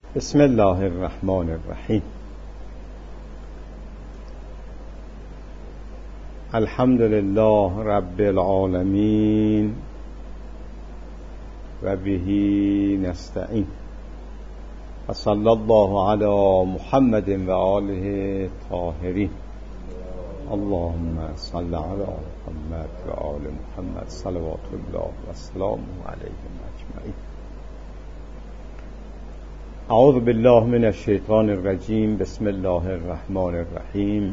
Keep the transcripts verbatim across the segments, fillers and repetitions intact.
بسم الله الرحمن الرحیم. الحمد لله رب العالمین و به نستعین و صلی الله علی محمد و آله الطاهرین. اللهم صل علی محمد و آل محمد صلوات الله و سلامه علیهم اجمعین. اعوذ بالله من الشیطان الرجیم. بسم الله الرحمن الرحیم.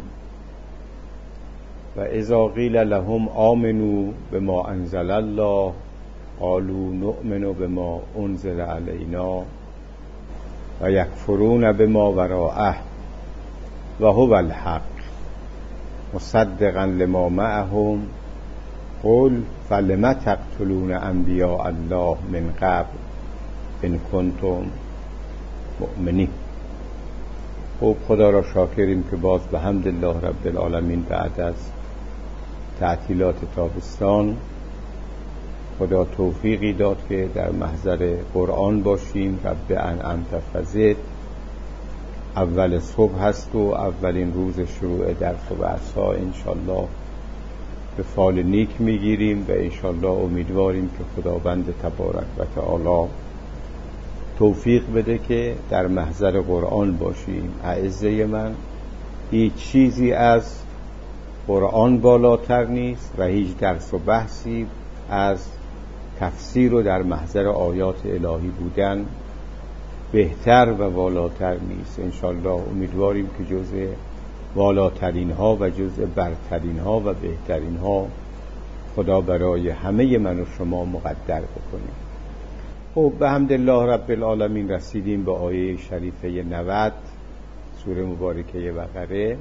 و اذا قیل لهم آمنوا بما انزل الله قالوا نؤمن بما انزل علینا و یکفرون بما وراءه و هو الحق مصدقا لما معهم قل فلم تقتلون انبیاء الله من قبل ان کنتم مؤمنین. خب خدا را شاکریم که باز به حمد الله رب العالمین بعد از تعطیلات تابستان خدا توفیقی داد که در محضر قرآن باشیم. رب انعمت فزد. اول صبح هست و اولین روز شروع درس و بحث‌ها انشالله به فال نیک میگیریم و انشالله امیدواریم که خداوند تبارک و تعالی توفیق بده که در محضر قرآن باشیم. اعزه من، هیچ چیزی از قرآن بالاتر نیست و هیچ درس و بحثی از تفسیر و در محضر آیات الهی بودن بهتر و والاتر نیست. انشالله امیدواریم که جزء والاترین ها و جزء برترین ها و بهترین ها خدا برای همه من و شما مقدر بکنیم. خب به حمد الله رب العالمین رسیدیم به آیه شریفه نود سوره مبارکه بقره.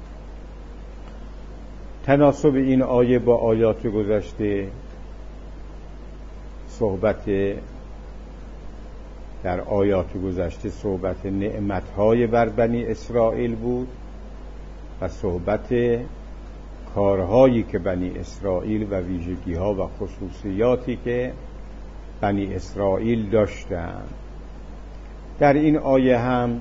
تناسب این آیه با آیات گذشته صحبت در آیات گذشته صحبت نعمتهای بر بنی اسرائیل بود و صحبت کارهایی که بنی اسرائیل و ویژگی‌ها و خصوصیاتی که بنی اسرائیل داشتند. در این آیه هم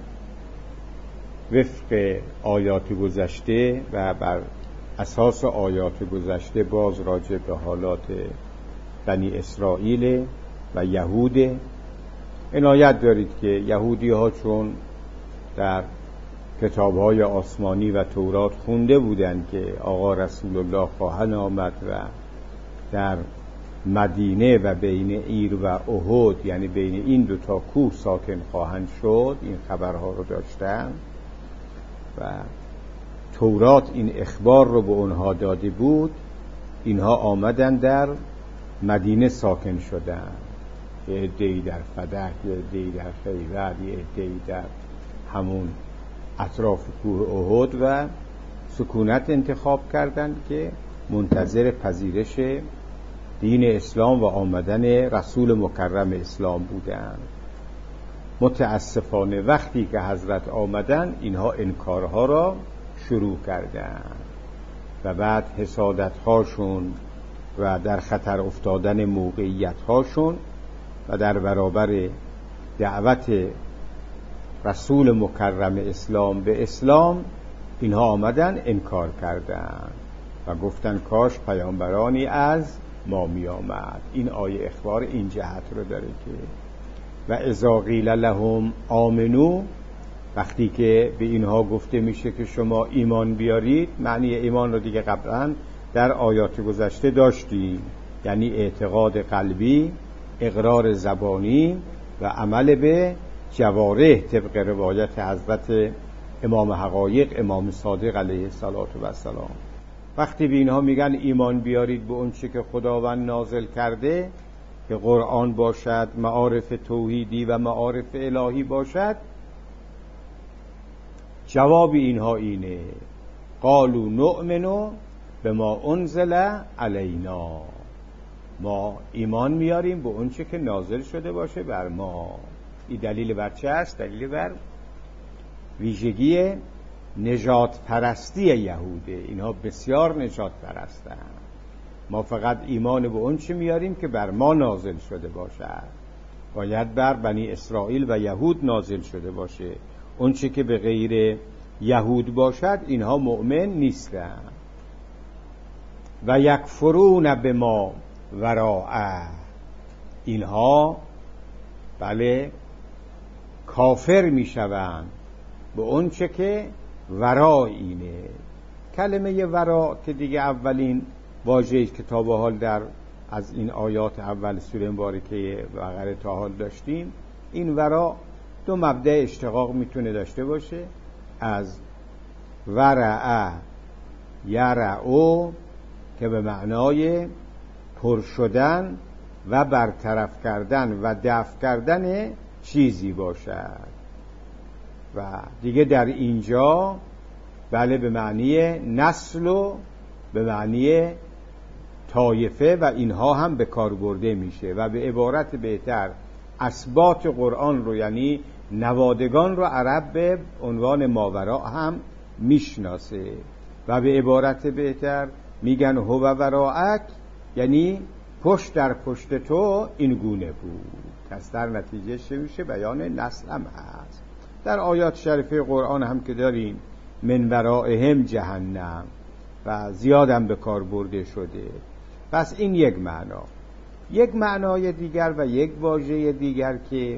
وفق آیات گذشته و بر اساس آیات گذشته باز راجع به حالات بنی اسرائیل و یهود عنایت دارید که یهودی ها چون در کتاب‌های آسمانی و تورات خونده بودند که آقا رسول الله خواهد آمد و در مدینه و بین ایر و احد، یعنی بین این دو تا کوه ساکن خواهند شد، این خبرها رو داشتن و تورات این اخبار رو به اونها داده بود. اینها آمدن در مدینه ساکن شدن، یه عده‌ای در فدک، یه عده‌ای در خیبر، یه عده‌ای در همون اطراف کوه احد و سکونت انتخاب کردند که منتظر پذیرش دین اسلام و آمدن رسول مکرم اسلام بودند. متاسفانه وقتی که حضرت آمدن اینها انکارها را شروع کردند و بعد حسادت‌هاشون و در خطر افتادن موقعیت‌هاشون و در برابر دعوت رسول مکرم اسلام به اسلام اینها آمدن انکار کردند و گفتن کاش پیامبرانی از ما می آمد. این آیه اخبار این جهت رو داره که و اذا قیل لهم آمنو، وقتی که به اینها گفته میشه که شما ایمان بیارید، معنی ایمان رو دیگه قبلا در آیات گذشته داشتیم، یعنی اعتقاد قلبی، اقرار زبانی و عمل به جوارح طبق روایت حضرت امام حقایق امام صادق علیه السلام. وقتی به اینها میگن ایمان بیارید به اون چه که خداوند نازل کرده که قرآن باشد، معارف توحیدی و معارف الهی باشد، جواب اینها اینه قالوا نؤمن بما انزل علینا، ما ایمان میاریم به اون چه که نازل شده باشه بر ما. این دلیل بر چه است؟ دلیل بر ویژگی نجات پرستی یهوده. اینها بسیار نجات پرستند. ما فقط ایمان به اون چه میاریم که بر ما نازل شده باشد باید بر بنی اسرائیل و یهود نازل شده باشه. اون چه که به غیر یهود باشد اینها مؤمن نیستند. و یکفرون بما وراءه، اینها بله کافر میشوند به اون چه که ورا اینه. کلمه ورا که دیگه اولین واژه که تا به حال در از این آیات اول سوره مبارکه بقره تا حال داشتیم، این ورا دو مبدأ اشتقاق میتونه داشته باشه، از ورع یرعو که به معنای پر شدن و برطرف کردن و دفع کردن چیزی باشد، و دیگه در اینجا بله به معنی نسل و به معنی طایفه و اینها هم به کار برده میشه، و به عبارت بهتر اسباط قرآن رو یعنی نوادگان رو عرب به عنوان ماورا هم میشناسه، و به عبارت بهتر میگن هو وراءک یعنی پشت در پشت تو این گونه بود. پس در نتیجه چه میشه؟ بیان نسل هم هست. در آیات شریفه قرآن هم که داریم من ورائهم جهنم و زیادم به کار برده شده. پس این یک معنا. یک معنای دیگر و یک واژه دیگر که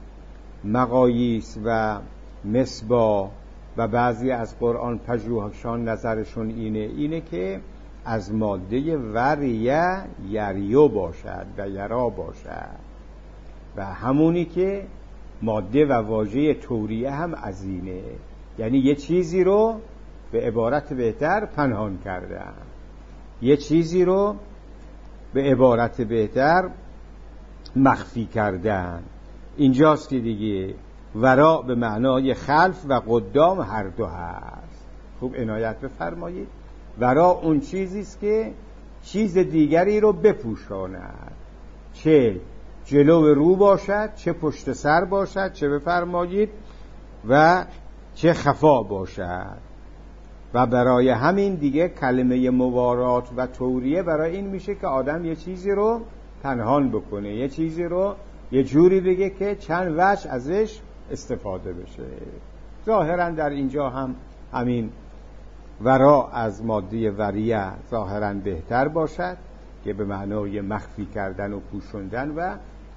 مقاییس و مصباح و بعضی از قرآن پژوهشان نظرشون اینه اینه که از ماده وریه یریو باشد و یرا باشد، و همونی که ماده و واژه توریه هم از اینه، یعنی یه چیزی رو به عبارت بهتر پنهان کردن، یه چیزی رو به عبارت بهتر مخفی کردن. اینجاست که دیگه ورا به معنای خلف و قدام هر دو هست. خوب عنایت بفرمایید. ورا اون چیزیست که چیز دیگری رو بپوشاند، چه جلو رو باشد، چه پشت سر باشد، چه بفرمایید و چه خفا باشد. و برای همین دیگه کلمه موارات و توریه برای این میشه که آدم یه چیزی رو پنهان بکنه، یه چیزی رو یه جوری بگه که چند وجه ازش استفاده بشه. ظاهرا در اینجا هم همین ورا از ماده وریه ظاهرا بهتر باشد که به معنای مخفی کردن و پوشوندن و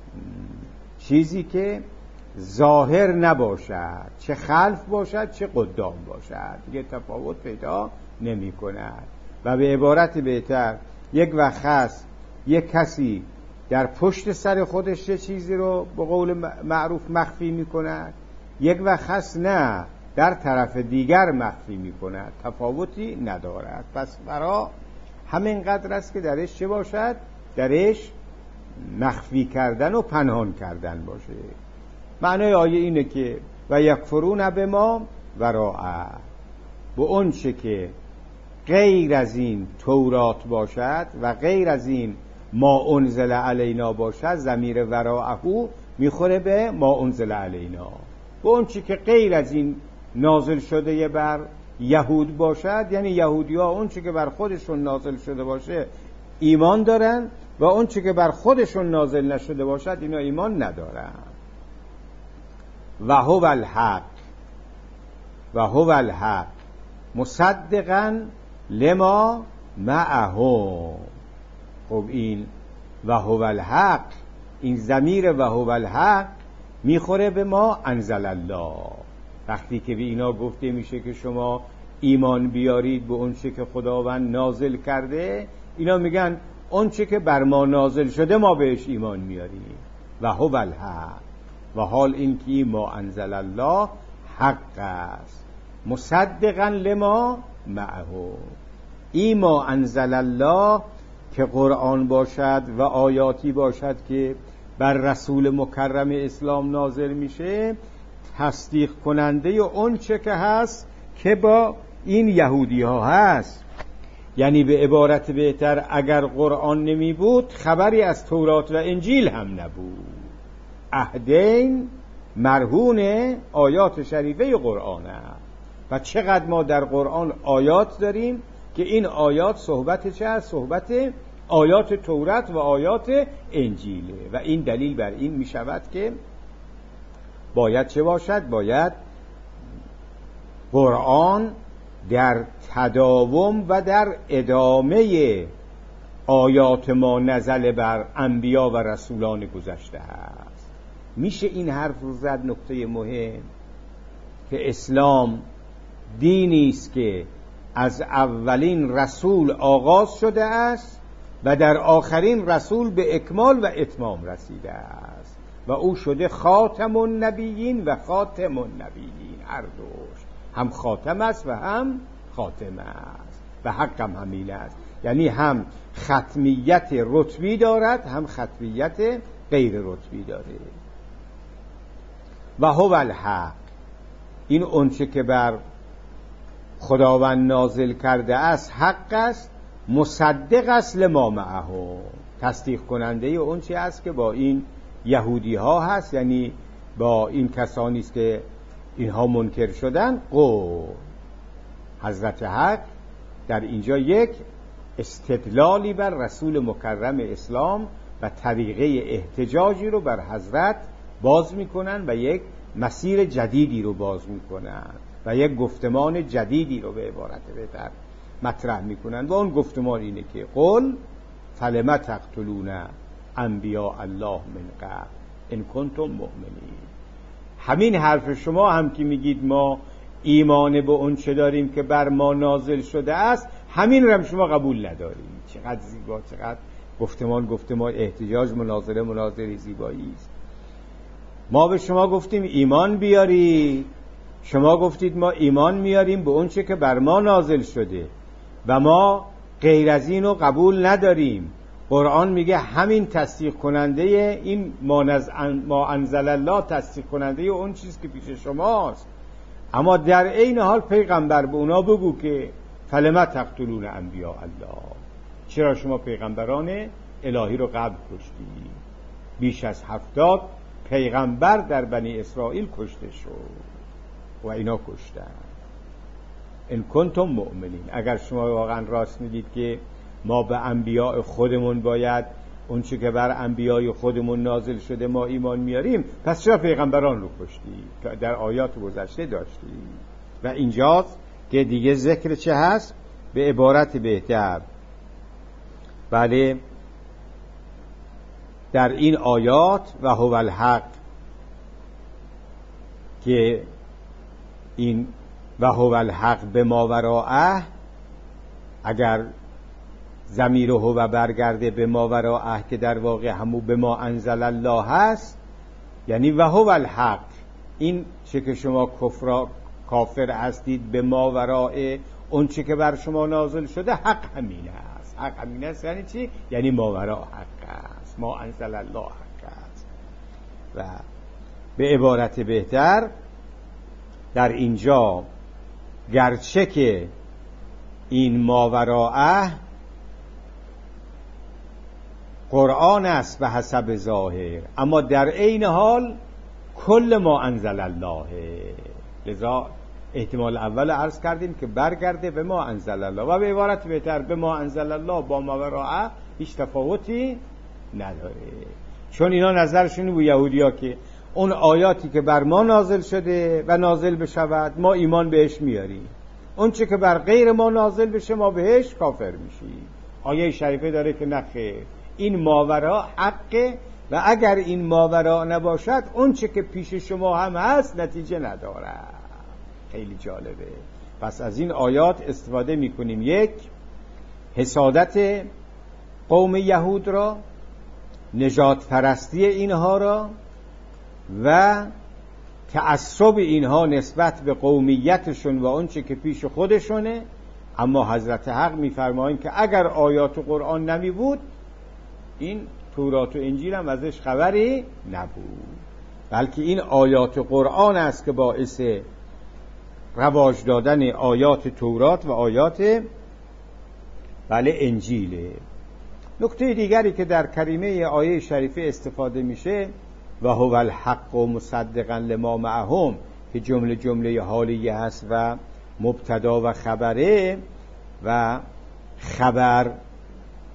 چیزی که ظاهر نباشد، چه خلف باشد چه قدام باشد، دیگه تفاوت پیدا نمی کند. و به عبارت بهتر یک وقت هست یک کسی در پشت سر خودش چه چیزی رو به قول معروف مخفی می کند، یک وقت هست نه در طرف دیگر مخفی می کند، تفاوتی ندارد. پس برای همین قدر است که درش چه باشد؟ درش مخفی کردن و پنهان کردن باشه. معنای آیه اینه که و یکفرون بما وراءه، به اون چه که غیر از این تورات باشد و غیر از این ما انزل علینا باشد، ضمیر وراءه میخوره به ما انزل علینا. به اون چه که غیر از این نازل شده بر یهود باشد، یعنی یهودی ها اون چه که بر خودشون نازل شده باشه ایمان دارن، و اون چه که بر خودشون نازل نشده باشد اینا ایمان ندارن. و هو الحق و هو الحق مصدقا لما معهم. خب این و هو الحق، این ضمیر و هو الحق میخوره به ما انزل الله. وقتی که به اینا گفته میشه که شما ایمان بیارید به اون چه که خداوند نازل کرده، اینا میگن اون چه که بر ما نازل شده ما بهش ایمان میاریم. و هو الحق، و حال این که ما انزل الله حق است، مصدقا لما معه. این ما انزل الله که قرآن باشد و آیاتی باشد که بر رسول مکرم اسلام نازل میشه، تصدیق کننده اون چه که هست که با این یهودی ها هست. یعنی به عبارت بهتر اگر قرآن نمی بود خبری از تورات و انجیل هم نبود. عهدین مرهون آیات شریفه قرآن است. و چقدر ما در قرآن آیات داریم که این آیات صحبت چه هست؟ صحبت آیات تورات و آیات انجیله. و این دلیل بر این می شود که باید چه باشد؟ باید قرآن در تداوم و در ادامه آیات ما نزل بر انبیا و رسولان گذشته هست. میشه این حرف رو زد. نکته مهم که اسلام دینی است که از اولین رسول آغاز شده است و در آخرین رسول به اکمال و اتمام رسیده است و او شده خاتم النبیین و خاتم النبیین. هر دوش هم خاتم است و هم خاتم است و حق هم همین است. یعنی هم ختمیت رتبی دارد هم ختمیت غیر رتبی داره. و هو الحق، این اونچه که بر خداوند نازل کرده است حق است، مصدق است لما معه، تصدیق کننده اون چی است که با این یهودی ها هست، یعنی با این کسانی است که اینها منکر شدن. قول حضرت حق در اینجا یک استدلالی بر رسول مکرم اسلام و طریقه احتجاجی رو بر حضرت باز میکنن و یک مسیر جدیدی رو باز میکنن و یک گفتمان جدیدی رو به عبارت بهتر مطرح میکنن و اون گفتمان اینه که قل فلم تقتلون انبیاء الله من قبل ان کنتم مؤمنین. همین حرف شما هم که میگید ما ایمان به اون چه داریم که بر ما نازل شده است، همین رو هم شما قبول نداریم. چقدر زیبا، چقدر گفتمان گفتمان احتجاج، مناظره مناظره زیبایی است. ما به شما گفتیم ایمان بیاری، شما گفتید ما ایمان میاریم به اون چه که بر ما نازل شده و ما غیر از این رو قبول نداریم. قرآن میگه همین تصدیق کننده این ما انزل الله، تصدیق کننده اون چیز که پیش شماست. اما در عین حال پیغمبر به اونا بگو که فلم تقتلون انبیاء الله، چرا شما پیغمبران الهی رو قتل کشتید؟ بیش از هفتاد پیغمبر در بنی اسرائیل کشته شد و اینا کشتن. ان کنتم مؤمنین، اگر شما واقعا راست میگید که ما به انبیاء خودمون باید اون چه که بر انبیاء خودمون نازل شده ما ایمان میاریم، پس چرا پیغمبران رو کشتید که در آیات گذشته داشتید؟ و اینجاست که دیگه ذکر چه هست؟ به عبارت بهتر بله در این آیات و هو الحق، که این و هو الحق به ما وراءه، اگر ضمیر هو برگرده به ما وراءه که در واقع همو به ما انزل الله هست، یعنی و هو الحق، این چه که شما کفر کافر هستید به ما وراء اون چه که بر شما نازل شده، حق همین است. حق همین است یعنی چی؟ یعنی ما وراء حق است، ما انزل الله حق است. و به عبارت بهتر در اینجا گرچه که این ماوراءه قرآن است به حسب ظاهر، اما در عین حال کل ما انزل الله، لذا احتمال اول عرض کردیم که برگرده به ما انزل الله و به عبارت بهتر به ما انزل الله با ماوراءه هیچ تفاوتی نداره، چون اینا نظرشون بود یهودیا که اون آیاتی که بر ما نازل شده و نازل بشود ما ایمان بهش میاریم، اون چه که بر غیر ما نازل بشه ما بهش کافر میشیم. آیه شریفه داره که نخیر، این ماورا حقه و اگر این ماورا نباشد اون چه که پیش شما هم هست نتیجه نداره. خیلی جالبه. پس از این آیات استفاده میکنیم، یک حسادت قوم یهود را، نجات پرستی اینها را و تعصب اینها نسبت به قومیتشون و اون چه که پیش خودشونه. اما حضرت حق میفرمایند که اگر آیات قرآن نمی بود این تورات و انجیل هم ازش خبری نبود، بلکه این آیات قرآن است که باعث رواج دادن آیات تورات و آیات بله انجیله. نکته دیگری که در کریمه آیه شریفه استفاده میشه و هو الحق و مصدقا لما معهم، که جمله جمله حالیه هست و مبتدا و خبره، و خبر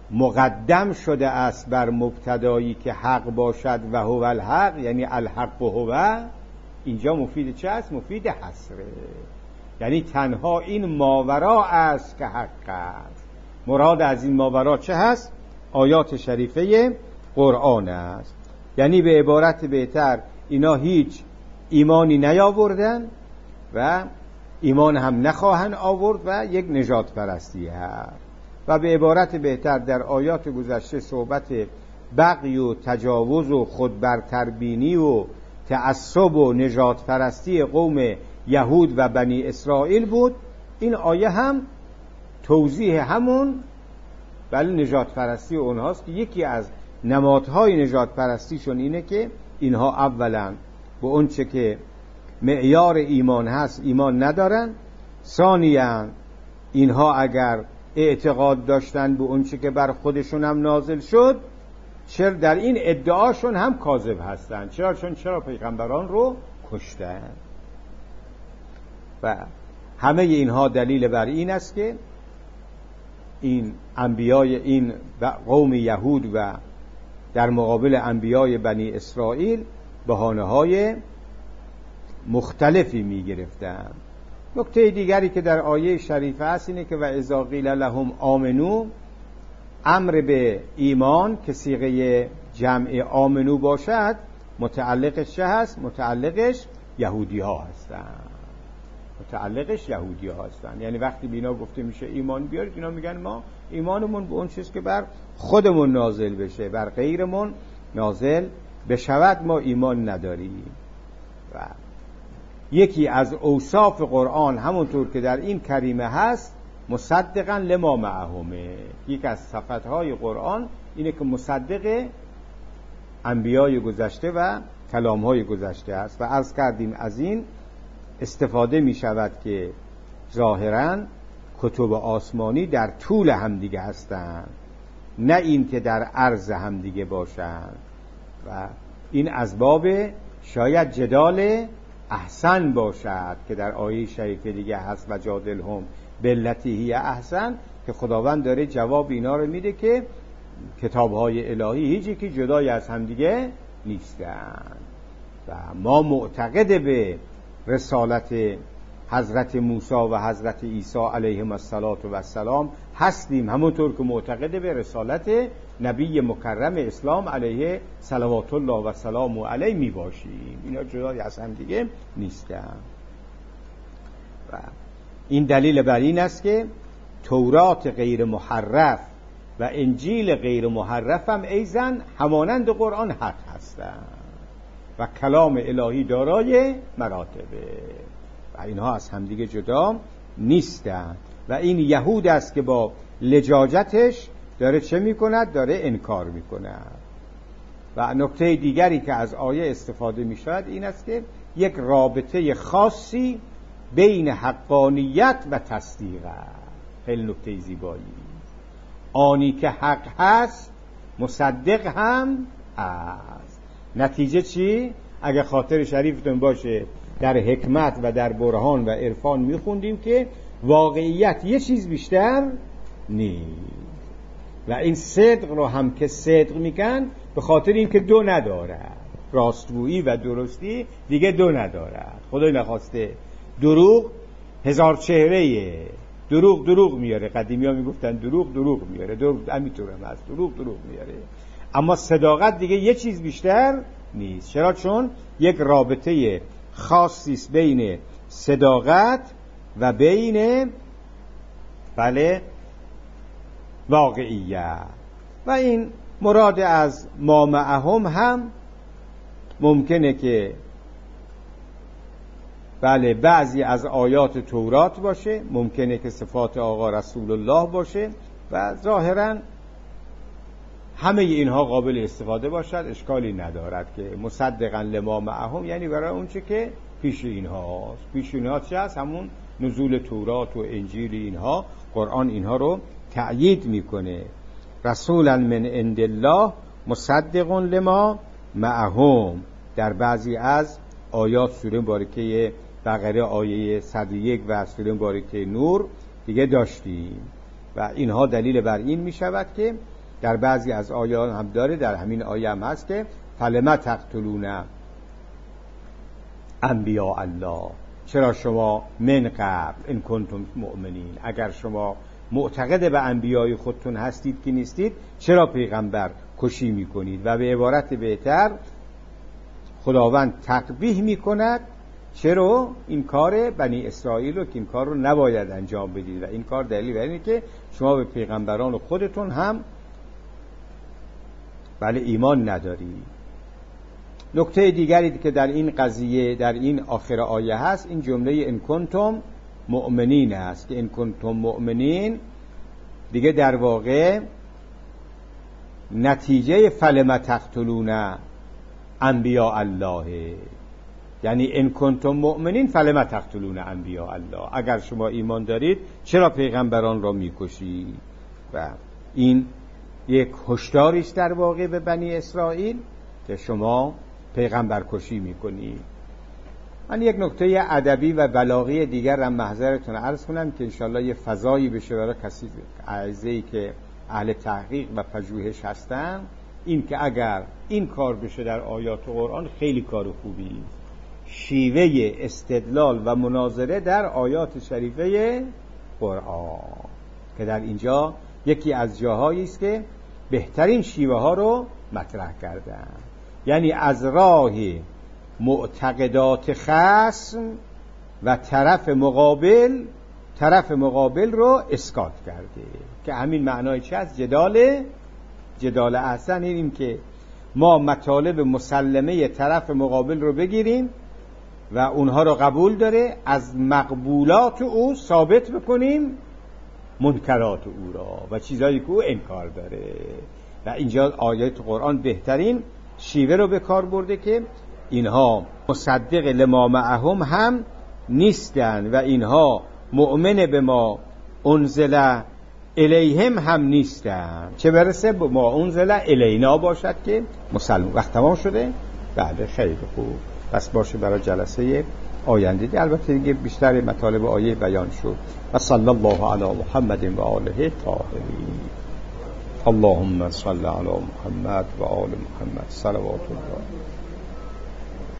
مقدم شده است بر مبتدایی که حق باشد و هو الحق، یعنی الحق و هو، اینجا مفید چه است؟ مفید حصره، یعنی تنها این ماورا است که حق است. مراد از این ماورا چه هست؟ آیات شریفه قرآن است. یعنی به عبارت بهتر اینا هیچ ایمانی نیاوردن و ایمان هم نخواهند آورد و یک نجات پرستی هست. و به عبارت بهتر در آیات گذشته صحبت بغی و تجاوز و خودبرتربینی و تعصب و نجات پرستی قوم یهود و بنی اسرائیل بود. این آیه هم توضیح همون بله نجات پرستی اونهاست که یکی از نمادهای نجات پرستیشون اینه که اینها اولا به اون چه که معیار ایمان هست ایمان ندارن، ثانیاً اینها اگر اعتقاد داشتن به اون چه که بر خودشون هم نازل شد، چرا در این ادعاشون هم کاذب هستن. چرا؟ چون چرا پیغمبران رو کشتن. و همه اینها دلیل بر این است که این انبیای این قوم یهود و در مقابل انبیای بنی اسرائیل بهانه‌های مختلفی می گرفتن. نکته دیگری که در آیه شریفه هست اینه که و اذا قیل لهم آمنو، امر به ایمان که صیغه جمع آمنو باشد متعلقش چه هست؟ متعلقش یهودی ها هستن. متعلقش یهودی ها هستن. یعنی وقتی بینا گفته میشه ایمان بیارید، اینا میگن ما ایمانمون به اون چیز که بر خودمون نازل بشه، بر غیرمون نازل بشود ما ایمان نداریم. و یکی از اوصاف قرآن همونطور که در این کریمه هست مصدقا لما معهمه، یک از صفتهای قرآن اینه که مصدق انبیای گذشته و کلامهای گذشته است. و عرض کردیم از این استفاده می شود که ظاهراً کتب آسمانی در طول همدیگه هستند، نه این که در عرض همدیگه باشند. و این از باب شاید جدال احسن باشد که در آیه شریفه دیگه هست و جادلهم بالتی هی احسن، که خداوند داره جواب اینا رو میده که کتاب‌های الهی هیچ یکی جدای از همدیگه نیستند. و ما معتقد به رسالت حضرت موسی و حضرت عیسی علیهم السلام هستیم، همونطور که معتقد به رسالت نبی مکرم اسلام علیه صلوات الله و سلام علیه می باشیم. اینا جدای از هم دیگه نیستن. و این دلیل بر این است که تورات غیر محرف و انجیل غیر محرف هم ایضاً همانند قرآن حق هستند و کلام الهی دارای مراتبه و اینها از همدیگه جدا نیستند. و این یهود است که با لجاجتش داره چه میکند؟ داره انکار میکند. و نکته دیگری که از آیه استفاده میشود این است که یک رابطه خاصی بین حقانیت و تصدیق است. خیلی نکته زیبایی. آنی که حق هست مصدق هم است. نتیجه چی؟ اگه خاطر شریفتون باشه در حکمت و در برهان و عرفان میخوندیم که واقعیت یه چیز بیشتر نیست. و این صدق رو هم که صدق میکن به خاطر این که دو ندارد، راستگویی و درستی دیگه دو ندارد. خدای نخواسته دروغ هزار چهره‌ایه، دروغ دروغ میاره. قدیمی ها میگفتن دروغ دروغ میاره، دروغ همینطور هم هست، دروغ دروغ میاره. اما صداقت دیگه یه چیز بیشتر نیست. چرا؟ چون یک رابطه خاصی است بین صداقت و بین بله واقعیت. و این مراد از ما معهم هم ممکنه که بله بعضی از آیات تورات باشه، ممکنه که صفات آقا رسول الله باشه و ظاهراً همه اینها قابل استفاده باشد، اشکالی ندارد که مصدقاً لما معهم یعنی برای اون چه که پیش اینهاست. پیش اینها چه هست؟ همون نزول تورات و انجیل اینها. قرآن اینها رو تأیید میکنه. رسولا من عند الله مصدق لما معهم. در بعضی از آیات سوره مبارکه بقره آیه صد و یک و سوره مبارکه نور دیگه داشتیم. و اینها دلیل بر این می شود که در بعضی از آیات هم داره، در همین آیه هم هست که فلما تقتلون انبیاء الله، چرا شما من قبل ان کنتم مؤمنین، اگر شما معتقد به انبیای خودتون هستید که نیستید، چرا پیغمبر کشی میکنید؟ و به عبارت بهتر خداوند تقبیح میکند چرا این کار بنی اسرائیل رو که این کار رو نباید انجام بدید، و این کار دلیل بر اینه که شما به پیغمبران خودتون هم بله ایمان ندارید. نکته دیگری که در این قضیه در این آخر آیه هست، این جمله ان کنتم مؤمنین است که ان کنتم مؤمنین دیگه در واقع نتیجه فلم تقتلون انبیاء الله، یعنی ان کنتم مؤمنین فلم تقتلون انبیاء الله، اگر شما ایمان دارید چرا پیغمبران را میکشید؟ و این یک هشداری است در واقع به بنی اسرائیل که شما پیغمبر کشی میکنید. من یک نکته ادبی و بلاغی دیگر هم محضرتون عرض کنم که انشاءالله یه فضایی بشه برای کسی اعزایی که اهل تحقیق و پژوهش هستن، این که اگر این کار بشه در آیات قرآن خیلی کار خوبی، شیوه استدلال و مناظره در آیات شریفه قرآن که در اینجا یکی از جاهایی است که بهترین شیوه ها رو مطرح کردن، یعنی از راه معتقدات خصم و طرف مقابل طرف مقابل رو اسقاط کرده، که همین معنای چه است؟ جدال جدال احسن، این که ما مطالب مسلمه طرف مقابل رو بگیریم و اونها رو قبول داره، از مقبولات او ثابت بکنیم منکرات او را و چیزایی که او انکار داره. و اینجا آیات قرآن بهترین شیوه رو به کار برده که اینها مصدق لما معهم هم نیستن و اینها مؤمن به ما انزل الیهم هم نیستن، چه برسه به ما انزل الینا باشد که مسلمان. وقت تمام شده؟ بله خیلی خوب، بس باشه برای جلسه آینده دی. البته دیگه بیشتر مطالب آیه بیان شد. و صلی الله علی محمد و آله طاهرین. اللهم صل علی محمد و آل محمد صلوات الله.